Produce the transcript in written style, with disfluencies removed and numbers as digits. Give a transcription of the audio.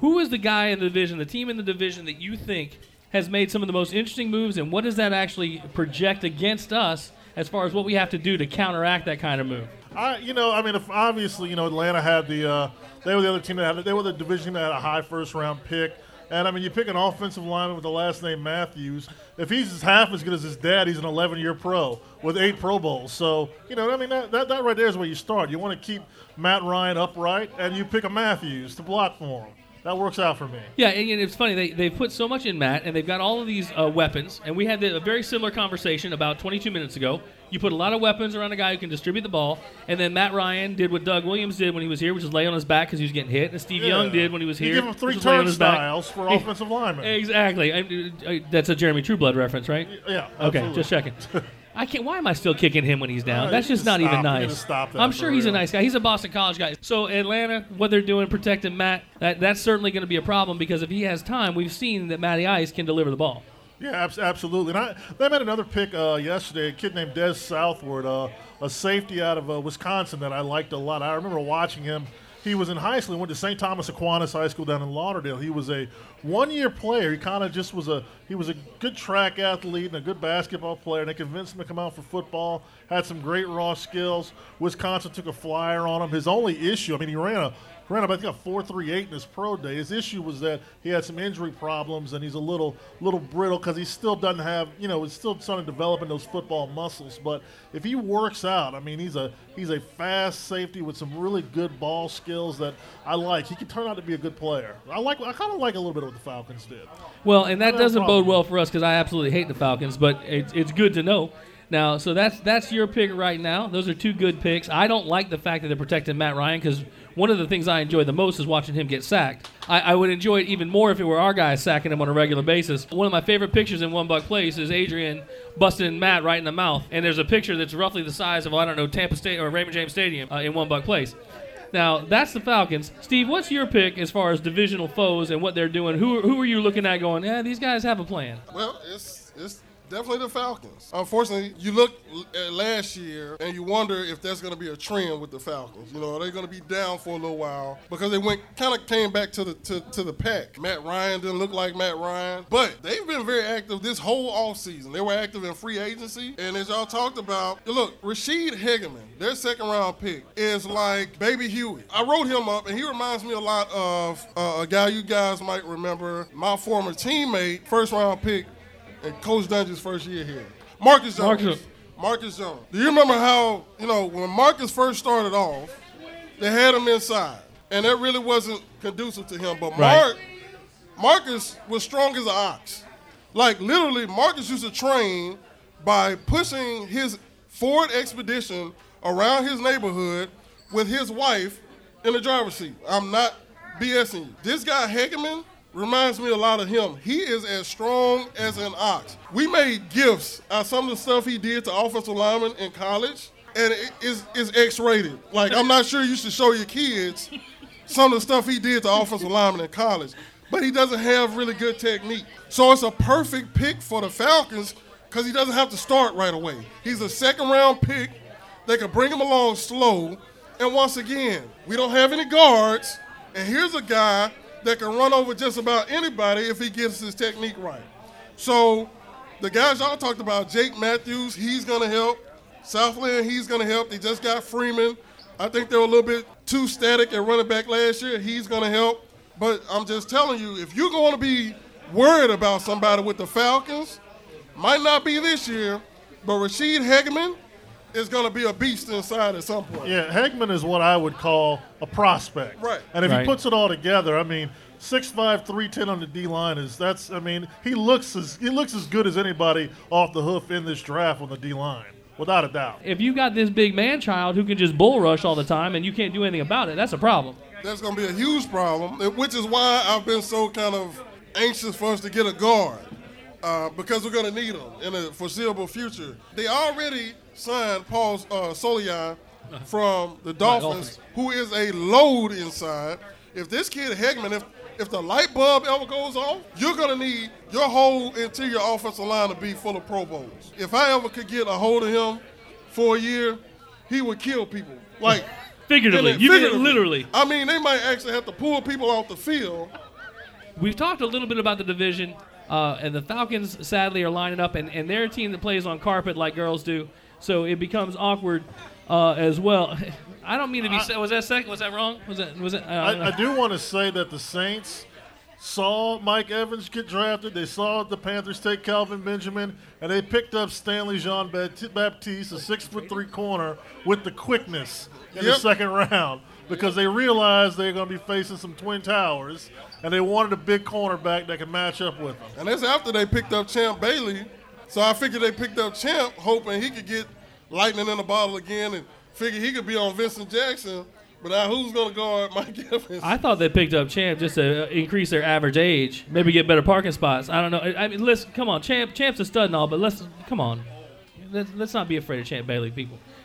who is the guy in the division, the team in the division that you think has made some of the most interesting moves, and what does that actually project against us as far as what we have to do to counteract that kind of move? Obviously, Atlanta had they were the other team they were the division that had a high first-round pick. And, you pick an offensive lineman with the last name Matthews. If he's half as good as his dad, he's an 11-year pro with 8 Pro Bowls. So, that right there is where you start. You want to keep Matt Ryan upright, and you pick a Matthews to block for him. That works out for me. Yeah, and it's funny. They've put so much in Matt, and they've got all of these weapons. And we had a very similar conversation about 22 minutes ago. You put a lot of weapons around a guy who can distribute the ball. And then Matt Ryan did what Doug Williams did when he was here, which is lay on his back because he was getting hit. And Steve Young did when he was here. You give him 3 turnstiles for offensive linemen. Exactly. That's a Jeremy Trueblood reference, right? Yeah, okay, absolutely. Just checking. I can't. Why am I still kicking him when he's down? That's just not even nice. Stop that I'm sure he's a nice guy. He's a Boston College guy. So Atlanta, what they're doing protecting Matt, that's certainly going to be a problem because if he has time, we've seen that Matty Ice can deliver the ball. Yeah, absolutely. And they made another pick yesterday, a kid named Des Southward, a safety out of Wisconsin that I liked a lot. I remember watching him. He was in high school. He went to St. Thomas Aquinas High School down in Lauderdale. He was a one-year player. He kind of just was a good track athlete and a good basketball player. And they convinced him to come out for football. Had some great raw skills. Wisconsin took a flyer on him. His only issue, he ran about I think a 4.38 in his pro day. His issue was that he had some injury problems and he's a little brittle because he still doesn't have, he's still trying to develop in those football muscles. But if he works out, he's a fast safety with some really good ball skills that I like. He can turn out to be a good player. I kind of like a little bit of what the Falcons did. Well, and that doesn't bode well for us because I absolutely hate the Falcons, but it's good to know. Now, so that's your pick right now. Those are 2 good picks. I don't like the fact that they're protecting Matt Ryan because one of the things I enjoy the most is watching him get sacked. I would enjoy it even more if it were our guys sacking him on a regular basis. One of my favorite pictures in One Buck Place is Adrian busting Matt right in the mouth. And there's a picture that's roughly the size of, Tampa State or Raymond James Stadium in One Buck Place. Now, that's the Falcons. Steve, what's your pick as far as divisional foes and what they're doing? Who are you looking at going, these guys have a plan? Well, it's definitely the Falcons. Unfortunately, you look at last year and you wonder if there's going to be a trend with the Falcons. Are they going to be down for a little while because they came back to the pack. Matt Ryan didn't look like Matt Ryan, but they've been very active this whole offseason. They were active in free agency, and as y'all talked about, look, Rashid Hageman, their second-round pick, is like Baby Huey. I wrote him up, and he reminds me a lot of a guy you guys might remember, my former teammate, first-round pick, and Coach Dungy's first year here. Marcus Jones. Do you remember how, when Marcus first started off, they had him inside, and that really wasn't conducive to him. But Marcus was strong as an ox. Like, literally, Marcus used to train by pushing his Ford Expedition around his neighborhood with his wife in the driver's seat. I'm not BSing you. This guy, Hageman, reminds me a lot of him. He is as strong as an ox. We made gifts out of some of the stuff he did to offensive linemen in college, and it is X-rated. Like, I'm not sure you should show your kids some of the stuff he did to offensive linemen in college, but he doesn't have really good technique. So it's a perfect pick for the Falcons because he doesn't have to start right away. He's a second-round pick. They can bring him along slow, and once again, we don't have any guards, and here's a guy that can run over just about anybody if he gets his technique right. So the guys y'all talked about, Jake Matthews, he's going to help. Southland, he's going to help. They just got Freeman. I think they were a little bit too static at running back last year. He's going to help. But I'm just telling you, if you're going to be worried about somebody with the Falcons, might not be this year, but Rashid Hageman is going to be a beast inside at some point. Yeah, Hageman is what I would call a prospect. Right. And if he puts it all together, 6'5", 310 on the D-line he looks as good as anybody off the hoof in this draft on the D-line, without a doubt. If you got this big man child who can just bull rush all the time and you can't do anything about it, that's a problem. That's going to be a huge problem, which is why I've been so kind of anxious for us to get a guard. Because we're going to need them in the foreseeable future. They already signed Paul Solian from the Dolphins, who is a load inside. If this kid Hageman, if the light bulb ever goes off, you're going to need your whole interior offensive line to be full of Pro Bowls. If I ever could get a hold of him for a year, he would kill people. Like figuratively, you mean it literally. They might actually have to pull people off the field we've talked a little bit about the division, and the Falcons sadly are lining up, and they're a team that plays on carpet like girls do, so it becomes awkward as well. I don't mean to be. Was that second? Was that wrong? Was it? I do want to say that the Saints saw Mike Evans get drafted. They saw the Panthers take Calvin Benjamin, and they picked up Stanley Jean-Baptiste, a 6'3" corner with the quickness in the second round because they realized they're going to be facing some Twin Towers, and they wanted a big cornerback that could match up with them. And that's after they picked up Champ Bailey. So I figured they picked up Champ hoping he could get lightning in the bottle again and figure he could be on Vincent Jackson. But now who's going to guard Mike Evans? I thought they picked up Champ just to increase their average age, maybe get better parking spots. I don't know. I mean, listen, come on, Champ's a stud and all, but let's not be afraid of Champ Bailey, people.